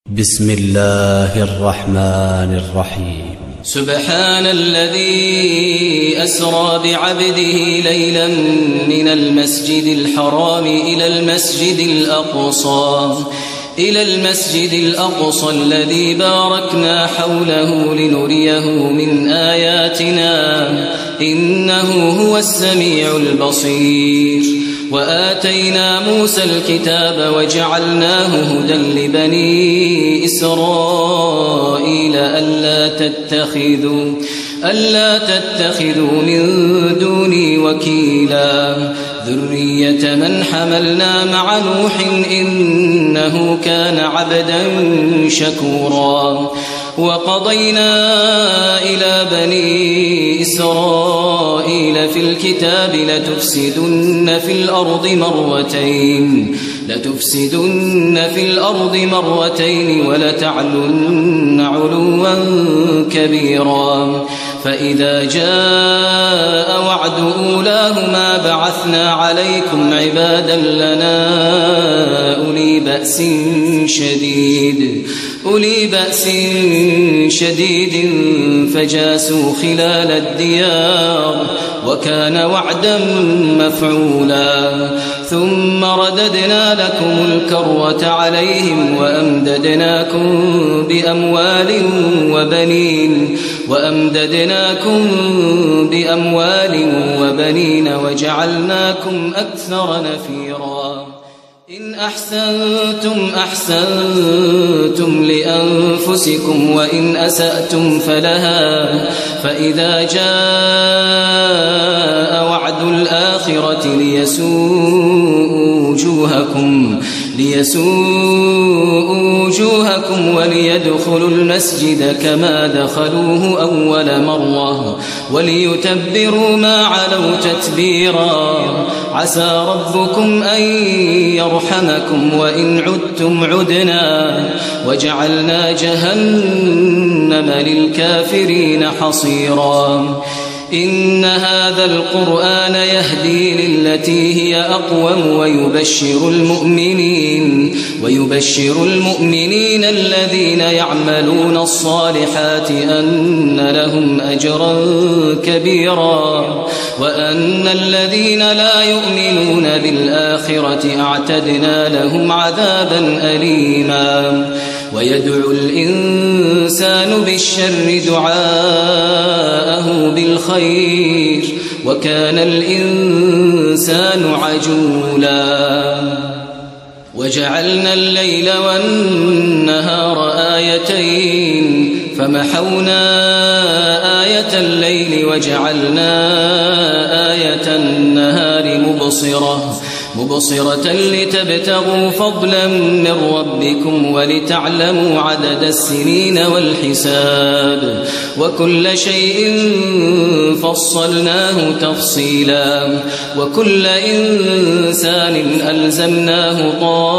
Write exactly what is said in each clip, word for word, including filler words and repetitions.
بسم الله الرحمن الرحيم. سبحان الذي أسرى بعبده ليلا من المسجد الحرام إلى المسجد الأقصى إلى المسجد الأقصى الذي باركنا حوله لنريه من آياتنا إنه هو السميع البصير. وآتينا موسى الكتاب وجعلناه هدى لبني إسرائيل ألا تتخذوا ألا تتخذوا من دوني وكيلا ذرية من حملنا مع نوح إنه كان عبدا شكورا. وقضينا إلى بني إسرائيل في الكتاب لتفسدن في الأرض مرتين لتفسدن في الأرض مرتين ولتعلن علوا كبيرا. فإذا جاء وعد أولاهما بعثنا عليكم عبادا لنا أولي بأس شديد أولي بأس شديد فجاسوا خلال الديار وكان وعدا مفعولا. ثم رددنا لكم الكرة عليهم وأمددناكم بأموال وبنين وأمددناكم بأموال وبنين وجعلناكم أكثر نفيرا. إن أحسنتم أحسنتم لأنفسكم وإن أسأتم فلها. فإذا جاء وعد الآخرة ليسوءوا وجوهكم ليسوءوا وجوهكم وليدخلوا المسجد كما دخلوه أول مرة وليتبروا ما علوا تتبيرا. عسى ربكم أن يرحمكم وإن عدتم عدنا وجعلنا جهنم للكافرين حصيرا. إن هذا القرآن يهدي للتي هي أقوم ويبشر المؤمنين ويبشر المؤمنين الذين يعملون الصالحات أن لهم أجرا كبيرا وأن الذين لا يؤمنون بالآخرة أعتدنا لهم عذابا أليما. ويدعو الإنسان بالشر دعاءه بالخير وكان الإنسان عجولا. وجعلنا الليل والنهار آيتين فمحونا آية الليل وجعلنا آية النهار مبصرة مبصرة لتبتغوا فضلا من ربكم ولتعلموا عدد السنين والحساب وكل شيء فصلناه تفصيلا. وكل إنسان ألزمناه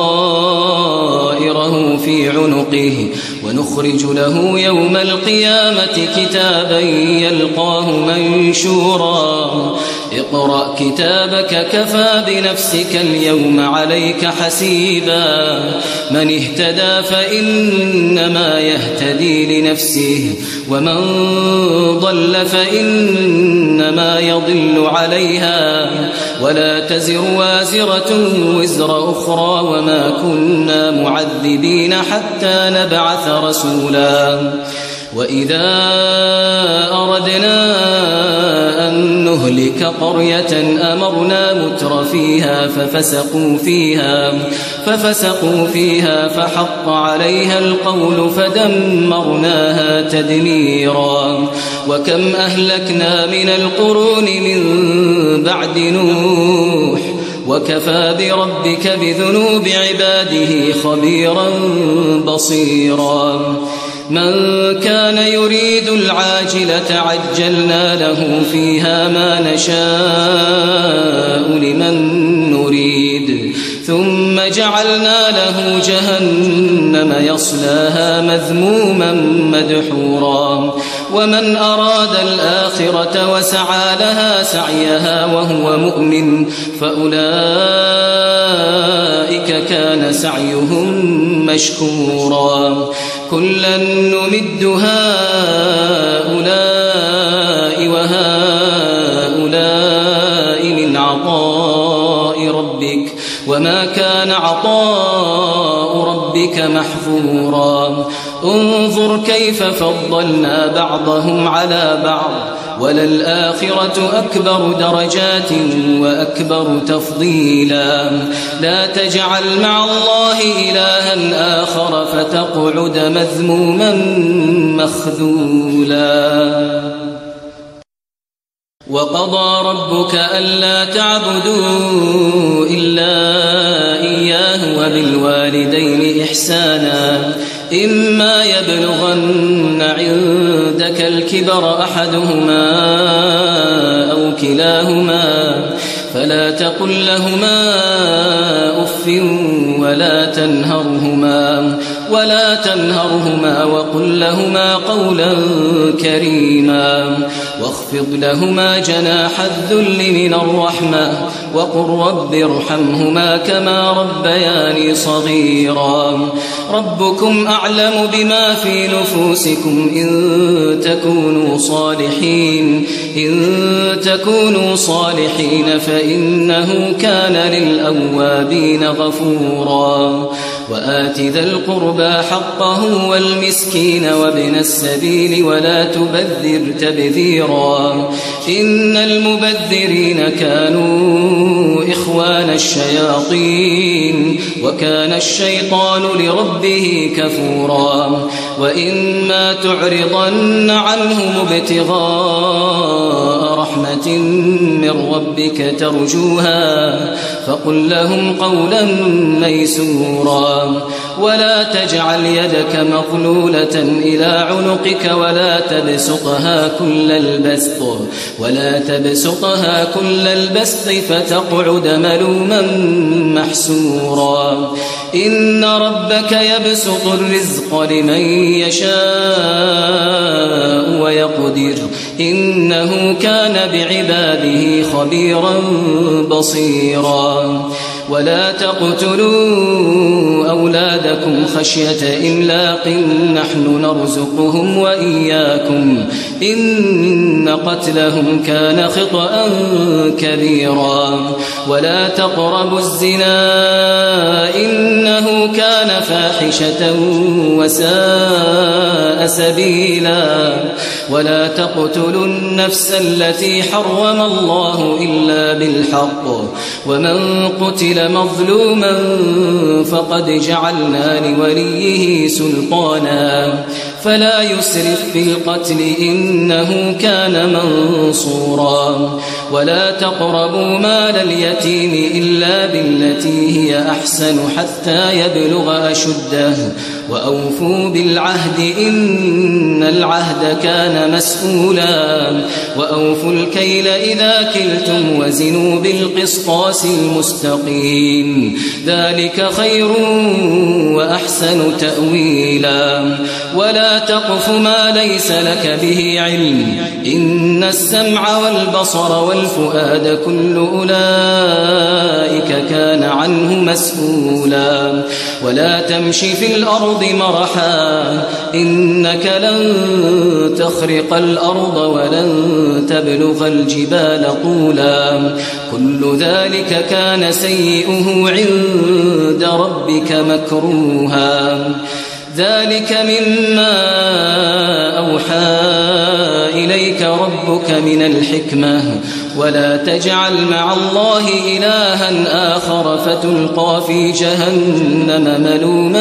طائره في عنقه ونخرج له يوم القيامة كتابا يلقاه منشورا. اقرأ كتابك كفى بنفسك اليوم عليك حسيبا. من اهتدى فإنما يهتدي لنفسه ومن ضل فإنما يضل عليها ولا تزر وازرة وزر أخرى وما كنا معذبين حتى نبعث رسولا. وإذا أردنا أن نهلك قرية أمرنا متر فيها ففسقوا فيها ففسقوا فيها فحق عليها القول فدمرناها تدميرا. وكم أهلكنا من القرون من بعد نوح وكفى بربك بذنوب عباده خبيرا بصيرا. من كان يريد العاجلة عجلنا له فيها ما نشاء لمن نريد ثم جعلنا له جهنم يصلاها مذموما مدحورا. ومن أراد الآخرة وسعى لها سعيها وهو مؤمن فأولئك كان سعيهم مشكورا كلا نمد هؤلاء وهؤلاء من عطاء ربك وما كان عطاء ربك محظورا انظر كيف فضلنا بعضهم على بعض وللآخرة أكبر درجات وأكبر تفضيلا لا تجعل مع الله إلها آخر فتقعد مذموما مخذولا وقضى ربك ألا تعبدوا إلا إياه وبالوالدين إحسانا إما يبلغن عندك الكبر أحدهما أو كلاهما فلا تقل لهما أف ولا تنهرهما ولا تنهرهما وقل لهما قولا كريما واخفض لهما جناح الذل من الرحمة وقل رب ارحمهما كما ربياني صغيرا ربكم أعلم بما في نفوسكم إن تكونوا صالحين إن تكونوا صالحين فإنه كان للأوابين غفورا وآت ذا القربى حقه والمسكين وابن السبيل ولا تبذر تبذيرا إن المبذرين كانوا إخوان الشياطين وكان الشيطان لربه كفورا وإما تعرضن عنهم ابتغاء رحمة من ربك ترجوها فقل لهم قولا ميسورا ولا تجعل يدك مغلولة إلى عنقك ولا تبسطها كل البسط ولا تبسطها كل البسط فتقعد ملوما محسورا إن ربك يبسط الرزق لمن يشاء ويقدر إنه كان بعباده خبيرا بصيرا ولا تقتلوا أولادكم خشية إملاق نحن نرزقهم وإياكم إن قتلهم كان خطأ كبيرا ولا تقربوا الزنا إنه كان فاحشة وساء سبيلا ولا تقتلوا النفس التي حرم الله إلا بالحق ومن قتل مظلوما فقد جعلنا لوليه سلطانا فلا يسرف في القتل إنه كان منصورا ولا تقربوا مال اليتيم إلا بالتي هي أحسن حتى يبلغ أشده وأوفوا بالعهد إن العهد كان مسؤولا وأوفوا الكيل إذا كلتم وزنوا بالقسطاس المستقيم ذلك خير وأحسن تأويلا ولا تقف ما ليس لك به علم إن السمع والبصر والفؤاد كل أولئك كان عنه مسؤولا ولا تمش في الأرض مرحا إنك لن تخرق الأرض ولن تبلغ الجبال طولا كل ذلك كان سيئه عند ربك مكروها ذلك مما أوحى إليك ربك من الحكمة ولا تجعل مع الله إلها آخر فتلقى في جهنم ملوما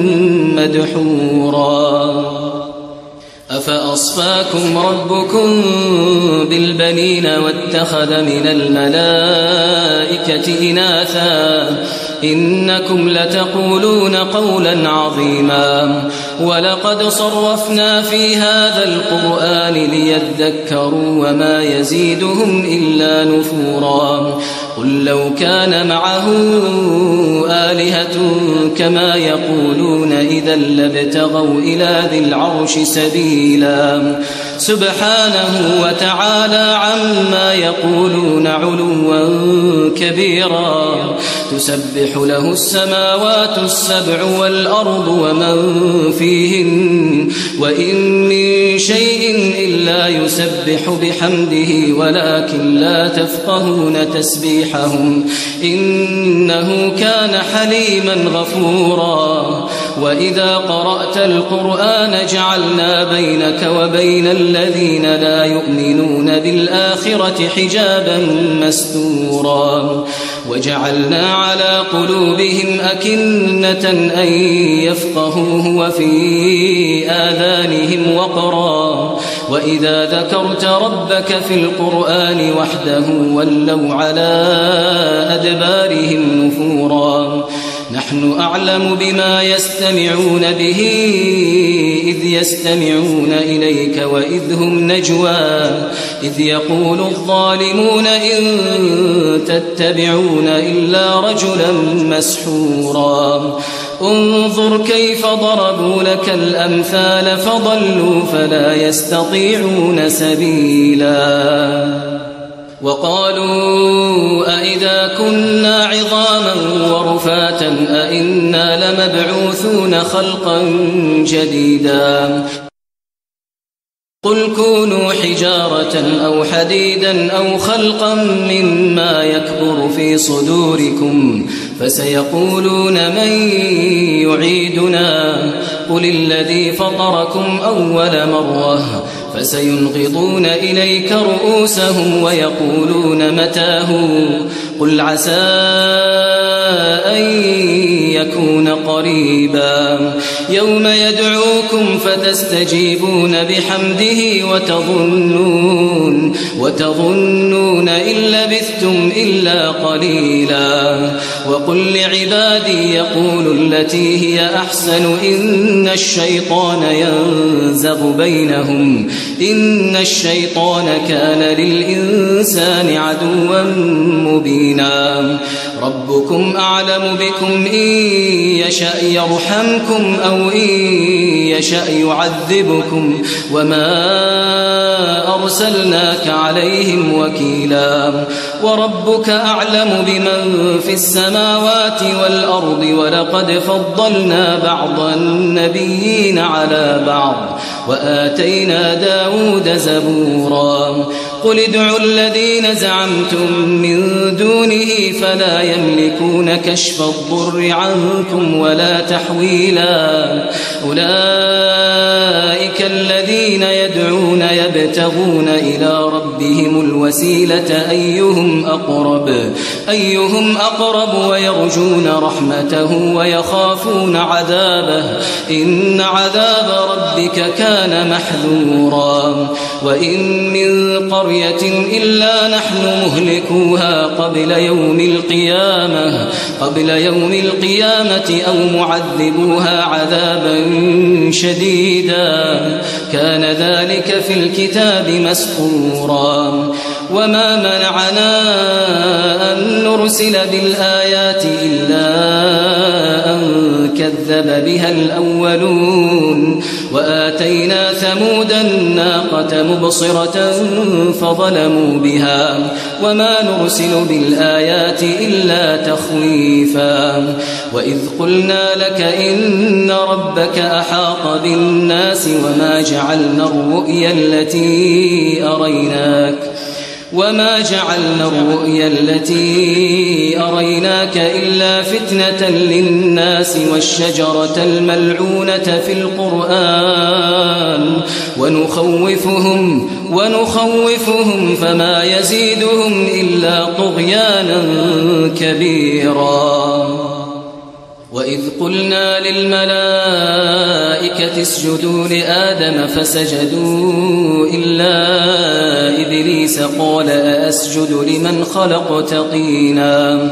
مدحورا أفأصفاكم ربكم بالبنين واتخذ من الملائكة إناثا إنكم لتقولون قولا عظيما ولقد صرفنا في هذا القرآن ليذكروا وما يزيدهم إلا نفورا قل لو كان معه آلهة كما يقولون إذا لابتغوا إلى ذي العرش سبيلا سبحانه وتعالى عما يقولون علوا كبيرا تسبح له السماوات السبع والأرض ومن فيهن وإن من شيء إلا يسبح بحمده ولكن لا تفقهون تسبيحهم إنه كان حليما غفورا وإذا قرأت القرآن جعلنا بينك وبين الذين لا يؤمنون بالآخرة حجابا مستورا وجعلنا على قلوبهم أكنة أن يفقهوه وفي آذانهم وقرا وإذا ذكرت ربك في القرآن وحده ولوا على أدبارهم نفورا نحن أعلم بما يستمعون به إذ يستمعون إليك وإذ هم نجوى إذ يقول الظالمون إن تتبعون إلا رجلا مسحورا انظر كيف ضربوا لك الأمثال فضلوا فلا يستطيعون سبيلا وقالوا أئذا كنا عظاما ورفاتا أئنا لمبعوثون خلقا جديدا قل كونوا حجارة أو حديدا أو خلقا مما يكبر في صدوركم فسيقولون من يعيدنا قل الذي فطركم أول مرة فسينغضون إليك رؤوسهم ويقولون متاه قل عسى أن يكون قريبا يوم يدعوكم فتستجيبون بحمده وتظنون وتظنون إن لبثتم إلا قليلا وقل لعبادي يقولوا التي هي أحسن إن الشيطان ينزغ بينهم إن الشيطان كان للإنسان عدوا مبينا ربكم أعلم بكم إن يشأ يرحمكم أو إن يشأ يعذبكم وما أرسلناك عليهم وكيلا وربك أعلم بمن في السماوات والأرض ولقد فضلنا بعض النبيين على بعض وآتينا داود زبورا قل ادعوا الذين زعمتم من دونه فلا يملكون كشف الضر عنكم ولا تحويلا أولئك الذين يدعون يبتغون إلى ربهم الوسيلة أيهم أقرب أيهم أقرب ويرجون رحمته ويخافون عذابه إن عذاب ربك كان محذورا وإن من قرية إلا نحن مهلكوها قبل يوم القيامة قبل يوم القيامة أو معذبوها عذابا شديدا كان ذلك في الكتاب مسطورا وما منعنا أن نرسل بالآيات إلا أن كذب بها الأولون وآتينا ثمود الناقة مبصرة فظلموا بها وما نرسل بالآيات إلا تخويفا وإذ قلنا لك إن ربك أحاط بالناس وما جعلنا الرؤيا التي أريناك وما جعلنا الرؤيا التي أريناك إلا فتنة للناس والشجرة الملعونة في القرآن ونخوفهم ونخوفهم فما يزيدهم إلا طغيانا كبيرا وإذ قلنا للملائكة اسجدوا لآدم فسجدوا إلا إبليس قال أأسجد لمن خلقت طينا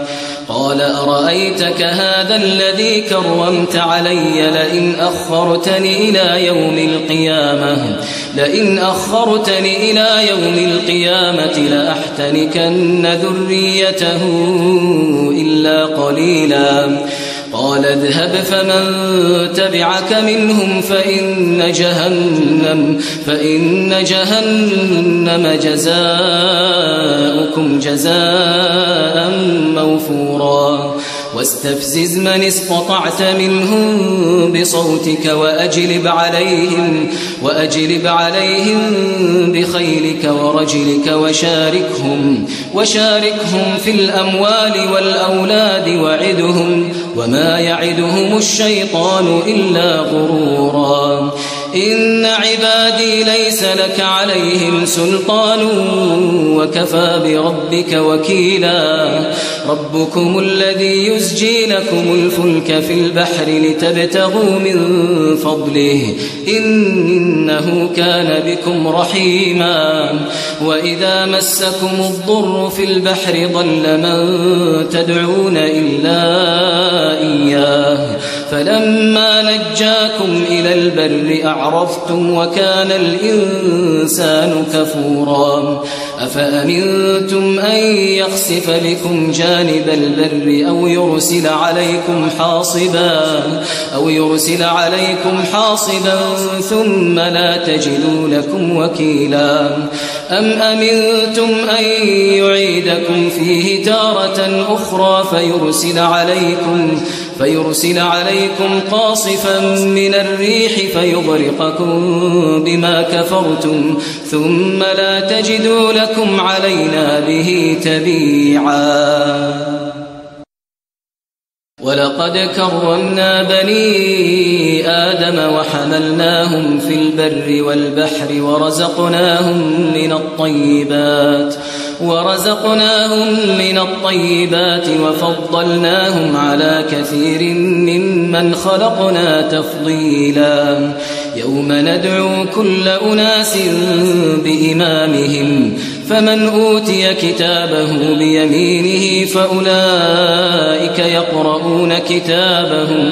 قال أرأيتك هذا الذي كرمت علي لئن أخرتني إلى يوم القيامة لئن أخرتني إلى يوم القيامة لأحتنكن ذريته إلا قليلا قال اذهب فمن تبعك منهم فإن جهنم فإن جهنم جزاؤكم جزاء موفورا واستفزز من استطعت منهم بصوتك وأجلب عليهم وأجلب عليهم بخيلك ورجلك وشاركهم وشاركهم في الأموال والأولاد وعدهم وما يعدهم الشيطان إلا غرورا إن عبادي ليس لك عليهم سلطان وكفى بربك وكيلا ربكم الذي يزجي لكم الفلك في البحر لتبتغوا من فضله إنه كان بكم رحيما وإذا مسكم الضر في البحر ضل من تدعون إلا إياه فلما نجاكم إلى البر أعرفتم وكان الإنسان كفورا أفأمنتم أن يخسف بكم جانب البر أو يرسل عليكم حاصبا أو يرسل عليكم حاصبا ثم لا تجدوا لكم وكيلا أم أمنتم أن يعيدكم فيه تارة أخرى فيرسل عليكم فيرسل عليكم قاصفا من الريح فيغرقكم بما كفرتم ثم لا تجدوا لكم علينا به تبيعا ولقد كرمنا بني آدم وحملناهم في البر والبحر ورزقناهم من الطيبات ورزقناهم من الطيبات وفضلناهم على كثير ممن خلقنا تفضيلا يوم ندعو كل أناس بإمامهم فمن أوتي كتابه بيمينه فأولئك يقرؤون كتابهم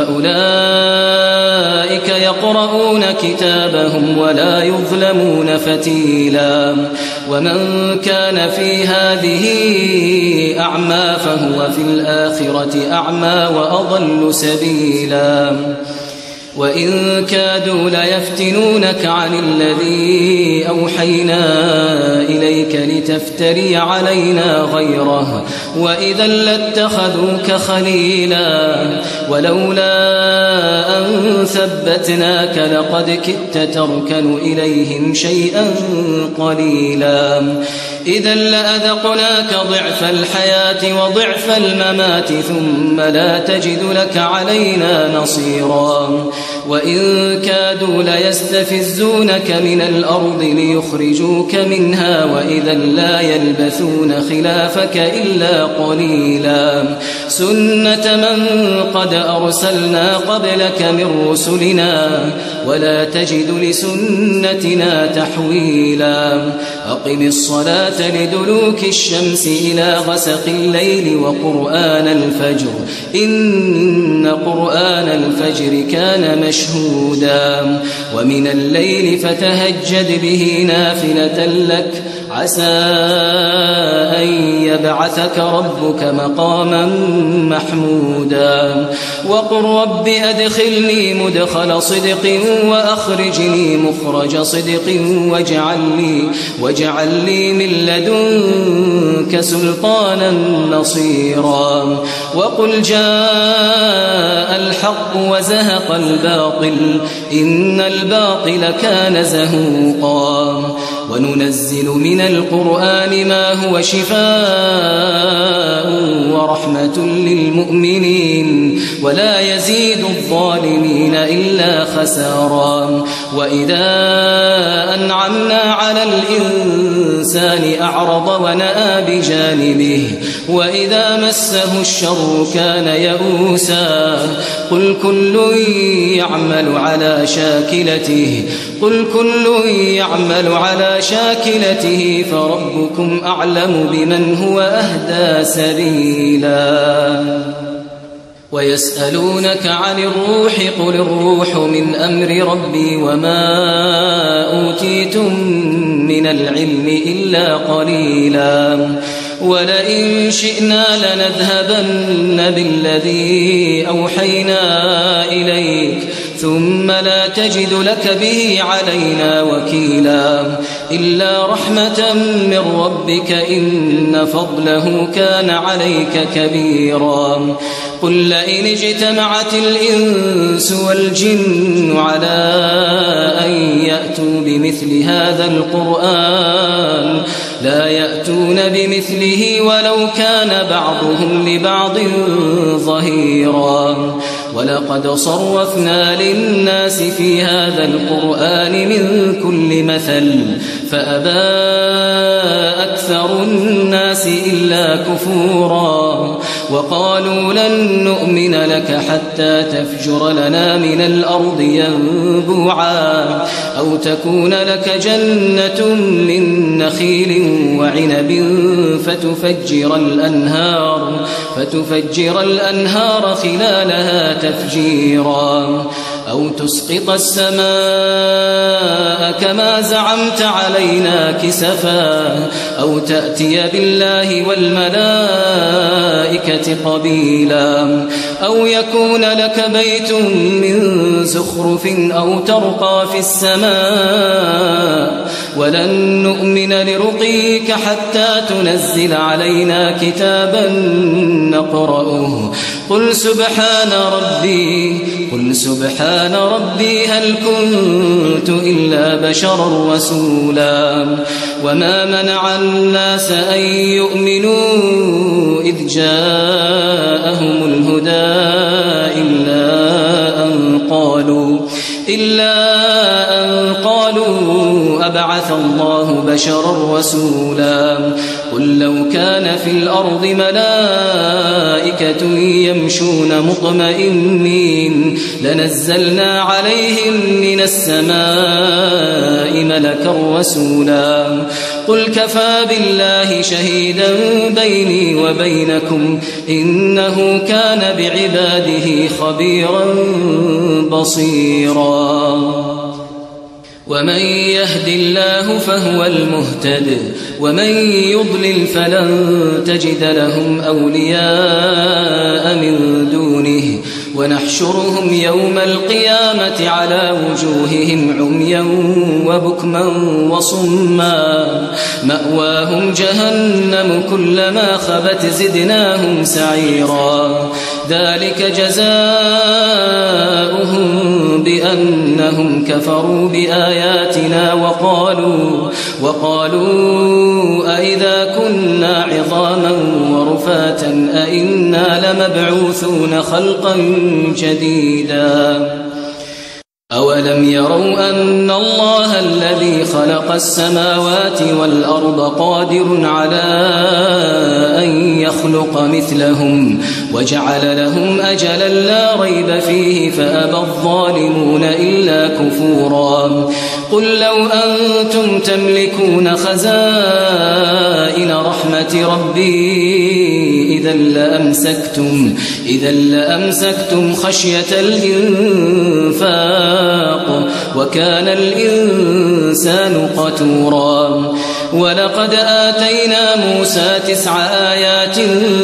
فأولئك يقرؤون كتابهم ولا يظلمون فتيلا ومن كان في هذه أعمى فهو في الآخرة أعمى وأضل سبيلا وإن كادوا ليفتنونك عن الذي أوحينا إليك لتفتري علينا غيره وإذا لاتخذوك خليلا ولولا أن ثبتناك لقد كدت تركن إليهم شيئا قليلا إذا لأذقناك ضعف الحياة وضعف الممات ثم لا تجد لك علينا نصيرا وإن كادوا ليستفزونك من الأرض ليخرجوك منها وإذا لا يلبثون خلافك إلا قليلا سنة من قد أرسلنا قبلك من رسلنا ولا تجد لسنتنا تحويلا أقم الصلاة لدلوك الشمس إلى غسق الليل وقرآن الفجر إن قرآن الفجر كان مشهودا ومن الليل فتهجد به نافلة لك عسى أن يبعثك ربك مقاما محمودا وقل رب أدخلني مدخل صدق وأخرجني مخرج صدق واجعل لي, واجعل لي من لدنك سلطانا نصيرا وقل جاء الحق وزهق الباطل إن الباطل كان زهوقا وننزل من القرآن ما هو شفاء ورحمة للمؤمنين ولا يزيد الظالمين إلا خسارا. وإذا أنعمنا على الإنسان أعرض ونأى بجانبه وإذا مسه الشر كان يئوسا. قل كل يعمل على شاكلته قل كل يعمل على شاكلته فربكم أعلم بمن هو أهدى سبيلا. ويسألونك عن الروح قل الروح من أمر ربي وما أوتيتم من العلم إلا قليلا. ولئن شئنا لنذهبن بالذي أوحينا إليك ثم لا تجد لك به علينا وكيلا. إلا رحمة من ربك إن فضله كان عليك كبيرا. قل لئن اجتمعت الإنس والجن على أن يأتوا بمثل هذا القرآن لا يأتون بمثله ولو كان بعضهم لبعض ظهيرا. ولقد صرفنا للناس في هذا القرآن من كل مثل فأبى أكثر الناس إلا كفورا. وقالوا لن نؤمن لك حتى تفجر لنا من الأرض ينبوعا أو تكون لك جنة من نخيل وعنب فتفجر الأنهار فتفجر الأنهار خلالها تفجيرا أو تسقط السماء كما زعمت علينا كسفا أو تأتي بالله والملائكة قبيلا أو يكون لك بيت من زخرف أو ترقى في السماء ولن نؤمن لرقيك حتى تنزل علينا كتابا نقرأه قل سبحان ربي قل سبحان ربي هل كنت إلا بشرا رسولا. وما منع الناس أن يؤمنوا إذ جاءهم الهدى إلا أن قالوا إلا أن قالوا أبعث الله بشرا رسولا. قل لو كان في الأرض ملائكة يمشون مطمئنين لنزلنا عليهم من السماء ملكا رسولا. قل كفى بالله شهيدا بيني وبينكم إنه كان بعباده خبيرا بصيرا. ومن يهد الله فهو المهتد ومن يضلل فلن تجد لهم أولياء من دونه ونحشرهم يوم القيامة على وجوههم عميا وبكما وصما مأواهم جهنم كلما خبت زدناهم سعيرا. ذلك جزاؤهم بأنهم كفروا بآياتنا وقالوا وقالوا أئذا كنا عظاما ورفاتا أئنا لمبعوثون خلقا جديدا. أولم يروا أن الله الذي خلق السماوات والأرض قادر على أن يخلق مثلهم وجعل لهم أجلا لا ريب فيه فأبى الظالمون إلا كفورا. قل لو أنتم تملكون خزائن رحمة ربي إذا لأمسكتم إذا لأمسكتم خشية الإنفاق وكان الإنسان قتورا. ولقد آتينا موسى تسع آيات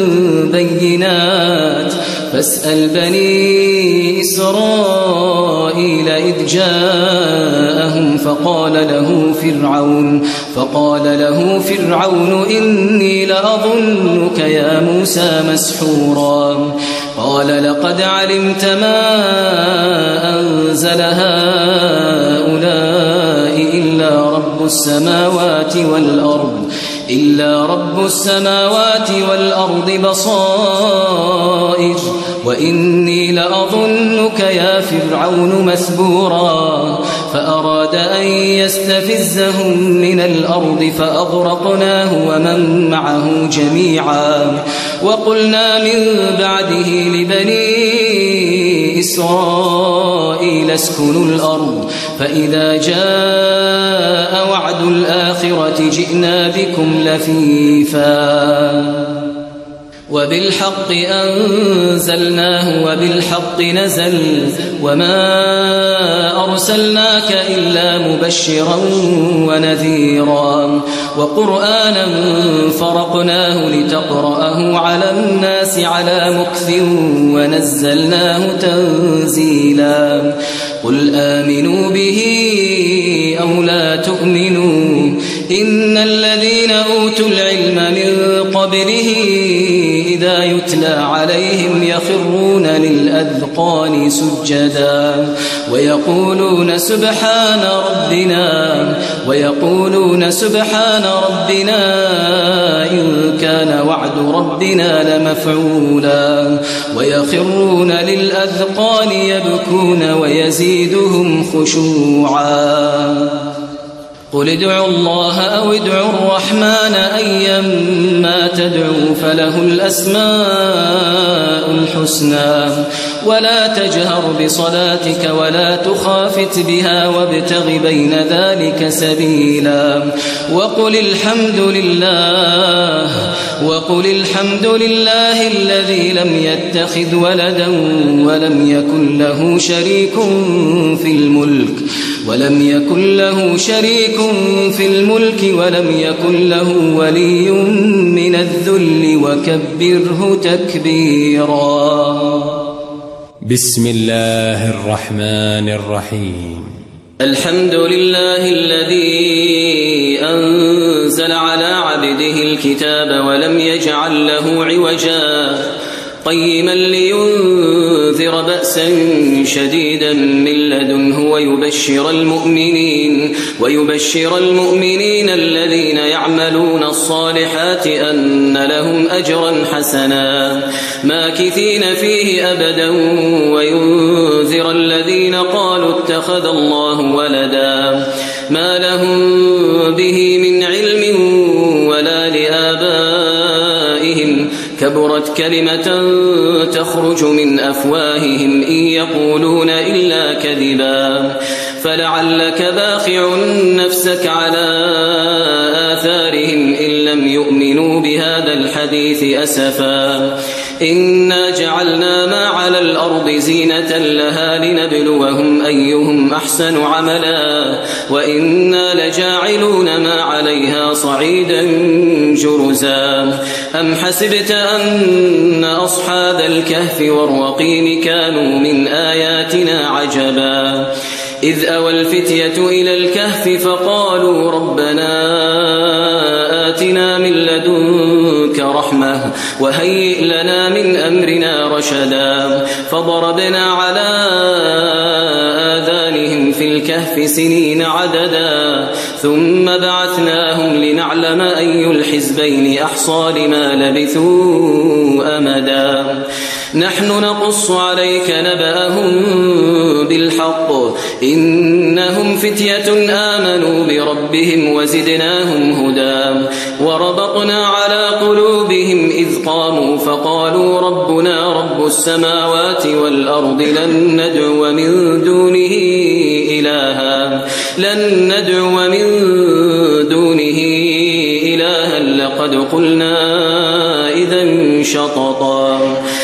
بينات فاسأل بني إسرائيل إذ جاءهم فقال له فرعون فقال له فرعون إني لأظنك يا موسى مسحورا. قال لقد علمت ما أنزل هؤلاء إلا رب السماوات والأرض إلا رب السماوات والأرض بصائر وإني لأظنك يا فرعون مثبورا فأراد أن يستفزهم من الأرض فأغرقناه ومن معه جميعا وقلنا من بعده لبني إسرائيل اسكنوا الأرض فإذا جاء وعد الآخرة جئنا بكم لفيفا وبالحق أنزلناه وبالحق نزل وما أرسلناك إلا مبشرا ونذيرا وقرآنا فرقناه لتقرأه على الناس على مكث ونزلناه تنزيلا قل آمنوا به أو لا تؤمنوا إن الذين أوتوا العلم من قبله إذا يتلى عليهم يخرون للأذقان سجدا ويقولون سبحان ربنا ويقولون سبحان ربنا إن كان وعد ربنا لمفعولا ويخرون للأذقان يبكون ويزيدهم خشوعا قل ادعوا الله أو ادعوا الرحمن أيما تدعوا فله الأسماء الحسنى ولا تجهر بصلاتك ولا تخافت بها وابتغ بين ذلك سبيلا وقل الحمد لله وقل الحمد لله الذي لم يتخذ ولدا ولم يكن له شريك في الملك ولم يكن له شريك في الملك ولم يكن له ولي من الذل وكبره تكبيرا بسم الله الرحمن الرحيم الحمد لله الذي أنزل على عبده الكتاب ولم يجعل له عوجا قيما لينذر بأسا شديدا من لدنه ويبشر المؤمنين ويبشر المؤمنين الذين يعملون الصالحات أن لهم أجرا حسنا ماكثين فيه أبدا وينذر الذين قالوا اتخذ الله ولدا ما لهم به من علم ولا لآبائهم كبرت كلمة تخرج من أفواههم إن يقولون إلا كذبا فلعلك باخع نفسك على آثارهم إن لم يؤمنوا بهذا الحديث أسفا إنا جعلنا ما على الأرض زينة لها لنبلوهم أيهم أحسن عملا وإنا لجاعلون ما عليها صعيدا جرزا أم حسبت أن أصحاب الكهف والرقيم كانوا من آياتنا عجبا إذ أوى الفتية إلى الكهف فقالوا ربنا آتنا من لدنك رحمة وهيئ لنا من أمرنا رشدا فضربنا على آذانهم في الكهف سنين عددا ثم بعثناهم لنعلم أي الحزبين أحصى لما لبثوا أمدا نحن نقص عليك نبأهم بالحق إنهم فتية آمنوا بربهم وزدناهم هدى وربطنا على قلوبهم إذ قاموا فقالوا ربنا رب السماوات والأرض لن ندعو من دونه إلها لن ندعو من دونه إلها لقد قلنا إذا شططا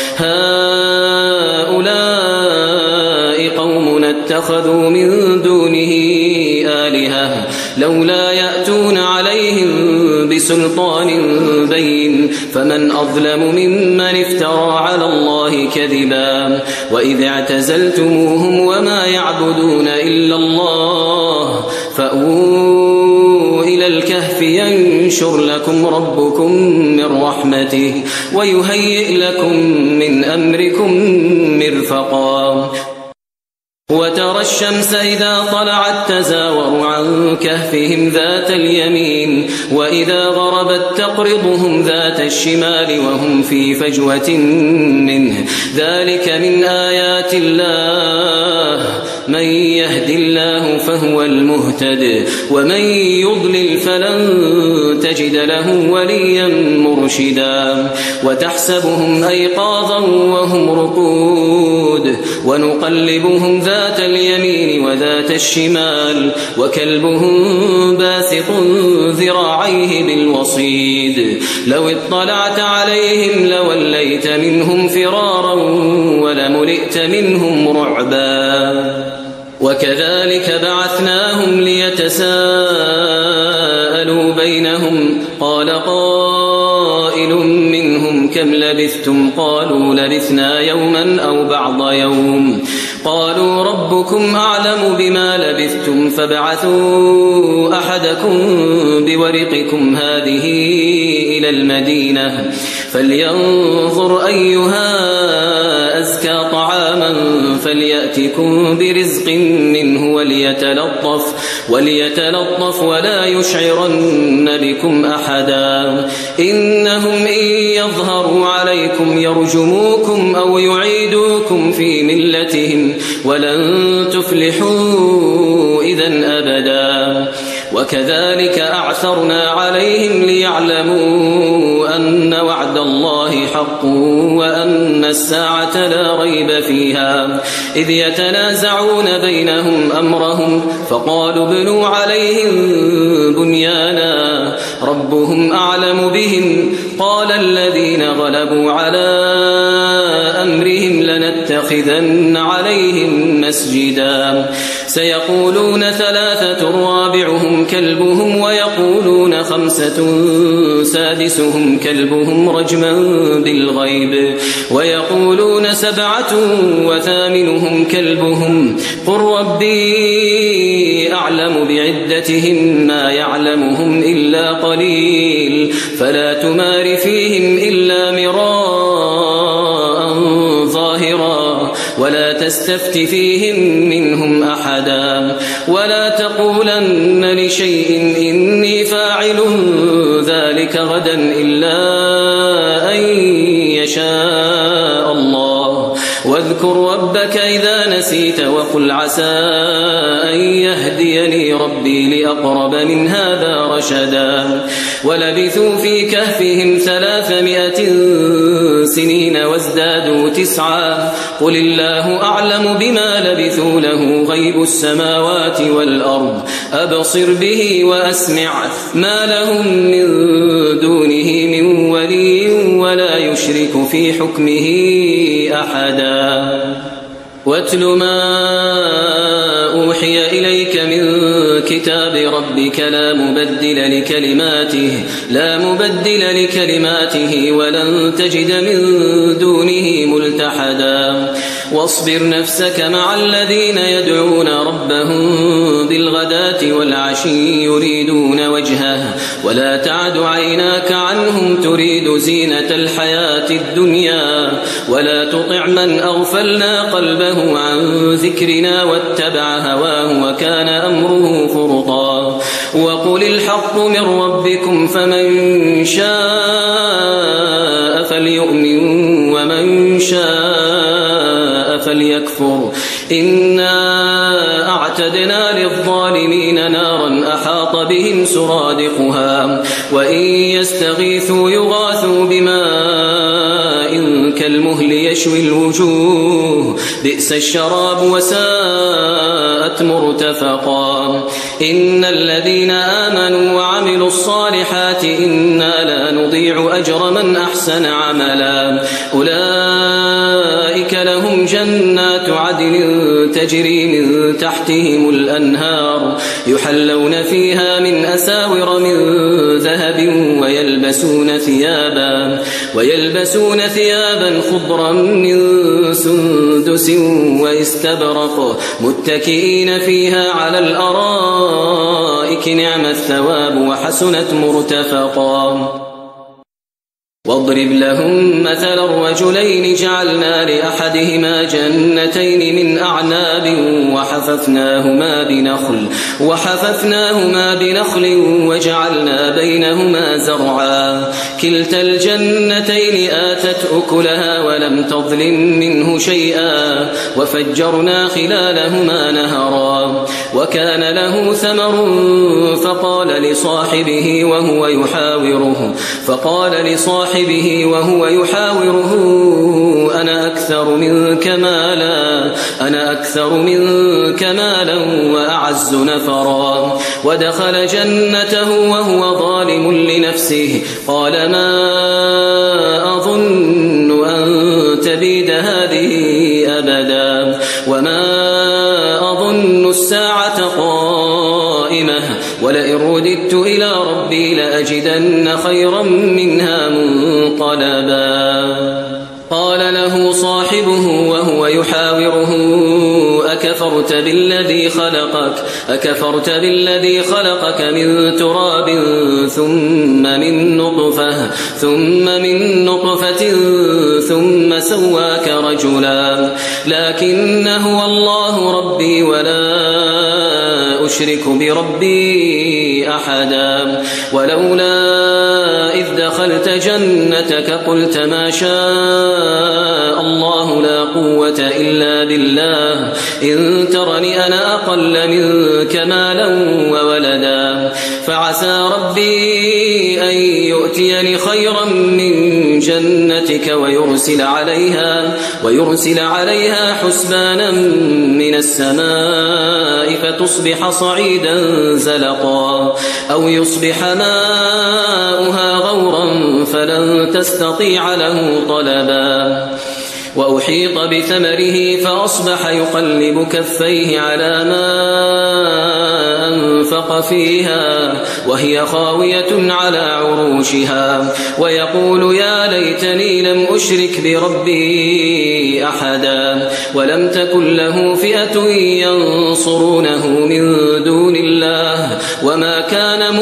هؤلاء قوم اتخذوا من دونه آلهة لولا يأتون عليهم بسلطان بين فمن أظلم ممن افترى على الله كذبا وإذ اعتزلتموهم وما يعبدون إلا الله فأووا إلى الكهف ينشر لكم ربكم من رحمته ويهيئ لكم من أمركم مرفقا وترى الشمس إذا طلعت تزاور عن كهفهم ذات اليمين وإذا غربت تقرضهم ذات الشمال وهم في فجوة منه ذلك من آيات الله من يهد الله فهو المهتد ومن يضلل فلن تجد له وليا مرشدا وتحسبهم أيقاظا وهم رقود ونقلبهم ذات اليمين وذات الشمال وكلبهم باسط ذراعيه بالوصيد لو اطلعت عليهم لوليت منهم فرارا ولملئت منهم رعبا وكذلك بعثناهم ليتساءلوا بينهم قال قائل منهم كم لبثتم قالوا لبثنا يوما أو بعض يوم قالوا ربكم أعلم بما لبثتم فابعثوا أحدكم بورقكم هذه إلى المدينة فلينظر أيها أزكى طعاما فليأتكم برزق منه وليتلطف, وليتلطف ولا يشعرن بكم أحدا إنهم إن يظهروا عليكم يرجموكم أو يعيدوكم في ملتهم ولن تفلحوا إذن أبدا وكذلك أعثرنا عليهم ليعلموا أن وعد الله حق وأن الساعة لا ريب فيها إذ يتنازعون بينهم أمرهم فقالوا ابنوا عليهم بنيانا ربهم أعلم بهم قال الذين غلبوا على أمرهم لنتخذن عليهم مسجدا سيقولون ثلاثة رابعهم كلبهم ويقولون خمسة سادسهم كلبهم رجما بالغيب ويقولون سبعة وثامنهم كلبهم قل ربي أعلم بعدتهم ما يعلمهم إلا قليل فلا تمار فيهم إلا مراء ظاهرا ولا تستفت فيهم منهم أحدا ولا تقولن لشيء إني فاعل ذلك غدا إلا أن يشاء الله واذكر ربك إذا نسيت وقل عسى أن يهديني ربي لأقرب من هذا رشدا ولبثوا في كهفهم ثلاثمائة سنين وازدادوا تسعا قل الله أعلم بما لبثوا له غيب السماوات والأرض أبصر به وأسمع ما لهم من دونه من ولي ولا يشرك في حكمه أحدا واتل ما أوحي إليك من كتاب ربك لا مبدل لكلماته لا مبدل لكلماته ولن تجد من دونه ملتحدا واصبر نفسك مع الذين يدعون ربهم بالغداة والعشي يريدون وجهه ولا تعد عيناك عنهم تريد زينة الحياة الدنيا ولا تطع من أغفلنا قلبه عن ذكرنا واتبع هواه وكان أمره فرطا وقل الحق من ربكم فمن شاء فليؤمن ومن شاء فليكفر إنا أعتدنا للظالمين نارا أحاط بهم سرادقها وإن يستغيثوا يغاثوا بماء كالمهل يشوي الوجوه بئس الشراب وساءت مرتفقا إن الذين آمنوا وعملوا الصالحات إنا لا نضيع أجر من أحسن عملا أولئك لهم جنات عدن تجري من تحتهم الأنهار يحلون فيها من أساور من ذهب ويلبسون ثيابا ويلبسون ثيابا خضرا من سندس واستبرق متكئين فيها على الأرائك نعم الثواب وحسنت مرتفقا واضرب لهم مثل الرجلين جعلنا لأحدهما جنتين من أعناب وحففناهما بنخل وحففناهما بنخل وجعلنا بينهما زرعا كلتا الجنتين آتت أكلها ولم تظلم منه شيئا وفجرنا خلالهما نهرا وكان له ثمر فقال لصاحبه وهو يحاوره فقال لصاحبه وهو يحاوره أنا أكثر منك مالا أنا أكثر منك مالا وأعز نفرا ودخل جنته وهو ظالم لنفسه قال ما أظن أن تبيد هذه أبدا وما أظن الساعة قائمة ولئن رددت إلى ربي لأجدن خيرا منها منقلبا قال له صاحبه وهو يحاوره أكفرت بالذي خلقك أكفرت بالذي خلقك من تراب ثم من نطفة ثم من نطفة ثم سواك رجلا لكن هو الله ربي ولا أشرك بربي أحدا ولولا إذ دخلت جنتك قلت ما شاء الله لا قوة إلا بالله إن ترني أنا أقل منك مالا وولدا فعسى ربي أن يؤتيني خيرا من جنتك ويرسل عليها ويرسل عليها حسبانا من السماء فتصبح صعيدا زلقا أو يصبح ماؤها غورا فلن تستطيع له طلبا وأحيط بثمره فأصبح يقلب كفيه على ما أنفق فيها وهي خاوية على عروشها ويقول يا ليتني لم أشرك بربي أحدا ولم تكن له فئة ينصرونه من دون الله وما كان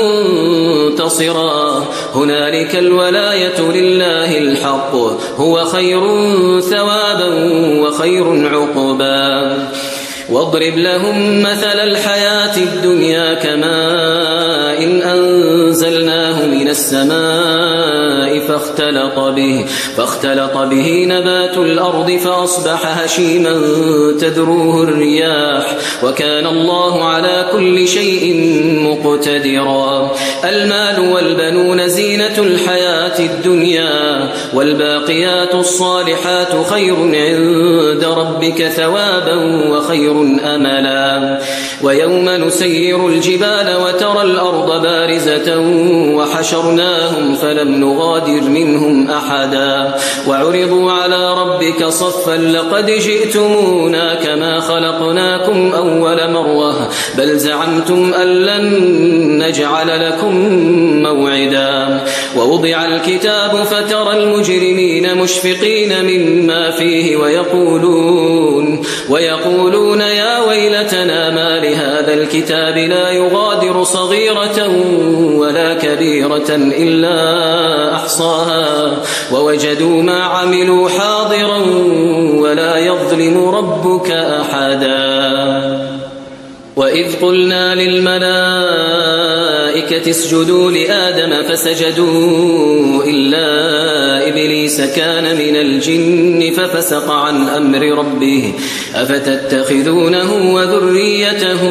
منتصرا هنالك الولاية لله الحق هو خير ثوابا وخير عقبا واضرب لهم مثل الحياة الدنيا كماء إن أنزلناه من السماء فاختلط به, فاختلط به نبات الأرض فأصبح هشيما تذروه الرياح وكان الله على كل شيء مقتدرا المال والبنون زينة الحياة الدنيا والباقيات الصالحات خير عند ربك ثوابا وخير أملا ويوم نسير الجبال وترى الأرض بارزة وحشرناهم فلم نغادر منهم أحدا وعرضوا على ربك صفا لقد جئتمونا كما خلقناكم أول مرة بل زعمتم أن لن نجعل لكم موعدا ووضع الكتاب فترى المجرمين مشفقين مما فيه ويقولون ويقولون يا ويلتنا ما لهذا الكتاب لا يغادر صغيرة ولا كبيرة إلا أحصاها ووجدوا ما عملوا حاضرا ولا يظلم ربك أحدا وإذ قلنا للملائكة اسجدوا لآدم فسجدوا إلا إبليس كان من الجن ففسق عن أمر ربه أفتتخذونه وذريته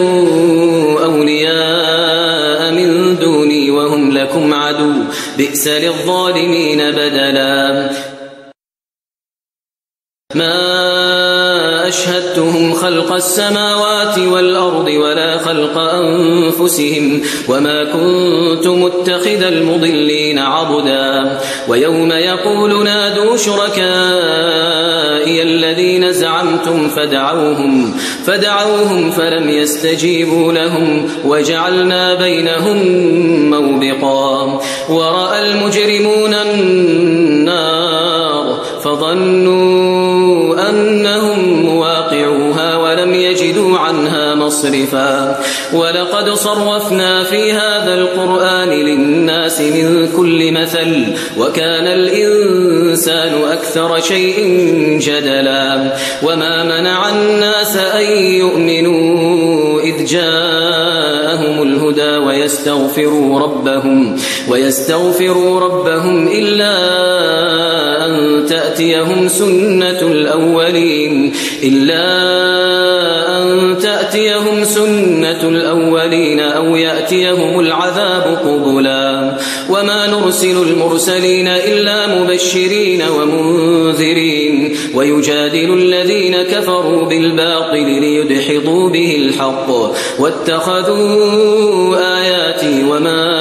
أولياء من دوني وهم لكم عدو بئس للظالمين بدلا ما أشهدتهم خلق السماوات والأرض ولا خلق أنفسهم وما كنت متخذ المضلين عضدا ويوم يقول نادوا شركائي الذين زعمتم فدعوهم فدعوهم فلم يستجيبوا لهم وجعلنا بينهم موبقا ورأى المجرمون النار فظنوا أنهم مواقعوها ولم يجدوا عنها عنها مصرفا ولقد صرفنا في هذا القرآن للناس من كل مثل وكان الإنسان أكثر شيء جدلا وما منع الناس أن يؤمنوا إذ جاءهم الهدى ويستغفروا ربهم ويستغفروا ربهم إلا أن تأتيهم سنة الأولين إلا أن تأتيهم سنة الأولين أو يأتيهم العذاب قبلا وما نرسل المرسلين إلا مبشرين ومنذرين ويجادل الذين كفروا بالباطل ليدحضوا به الحق واتخذوا آياتي وما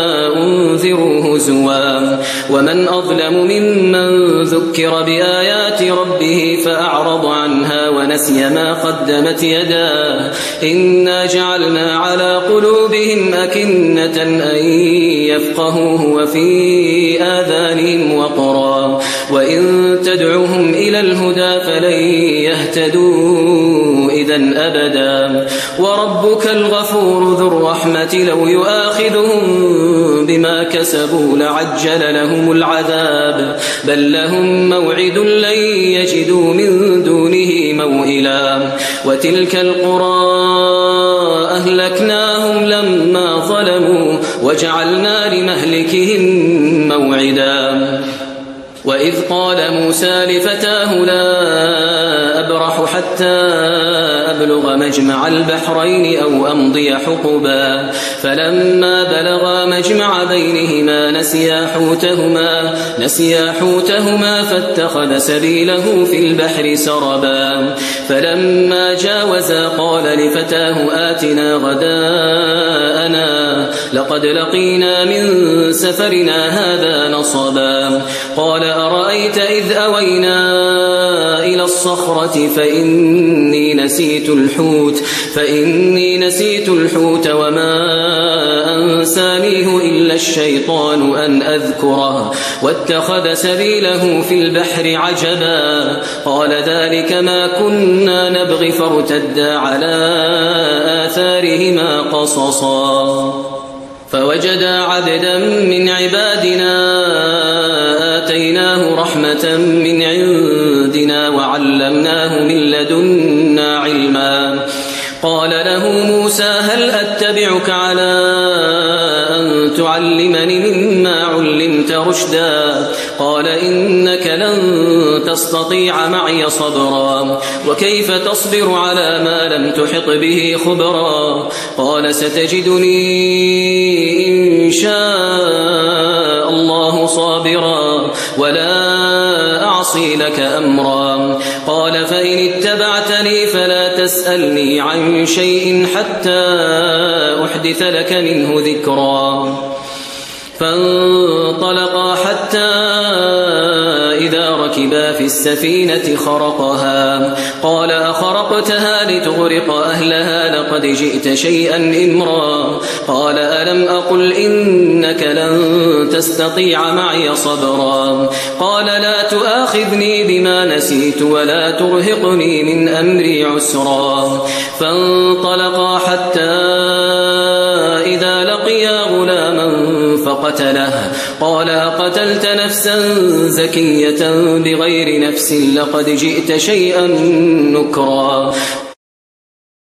أنذروا هزوا ومن أظلم ممن ذكر بآيات ربه فأعرض عنها ونسي ما قدمت يداه إنا جعلنا على قلوبهم أكنة أن يفقهوه وفي آذانهم وقرا وإن تدعوهم إلى الهدى فلن يهتدوا إذن أبدا وربك الغفور ذو الرحمة لو يؤاخذهم بما كسبوا لعجل لهم العذاب بل لهم موعد لن يجدوا من دونه موئلا وتلك القرى أهلكناهم لما ظلموا وجعلنا لمهلكهم موعدا وإذ قال موسى لفتاه لا أبرح حتى أبلغ مجمع البحرين أو أمضي حقبا فلما بلغا مجمع بينهما نسيا حوتهما نسيا حوتهما فاتخذ سبيله في البحر سربا فلما جاوزا قال لفتاه آتنا غداءنا لقد لقينا من سفرنا هذا نصبا قال أرأيت إذ أوينا إلى الصخرة فإني نسيت الحوت فإني نسيت الحوت وما أنسانيه إلا الشيطان أن أذكره واتخذ سبيله في البحر عجبا قال ذلك ما كنا نبغي فارتدا على آثارهما قصصا فوجدا عبدا من عبادنا آتيناه رحمة من عندنا وعلمناه من لدنا علما قال له موسى هل أتبعك على أن تعلمني مما علمت رشدا قال إنك لن تستطيع معي صبرا وكيف تصبر على ما لم تحط به خبرا قال ستجدني إن شاء الله صابرا ولا أعصي لك أمرا قال فإن اتبعتني فلا تسألني عن شيء حتى أحدث لك منه ذكرا فانطلقا حتى إذا ركبا في السفينة خرقها قال أخرقتها لتغرق أهلها لقد جئت شيئا إمرا قال ألم أقل إنك لن تستطيع معي صبرا قال لا تؤاخذني بما نسيت ولا ترهقني من أمري عسرا فانطلقا حتى إذا لقيا غلاما فقتله قال أقتلت نفسا زكية بغير نفس لقد جئت شيئا نكرا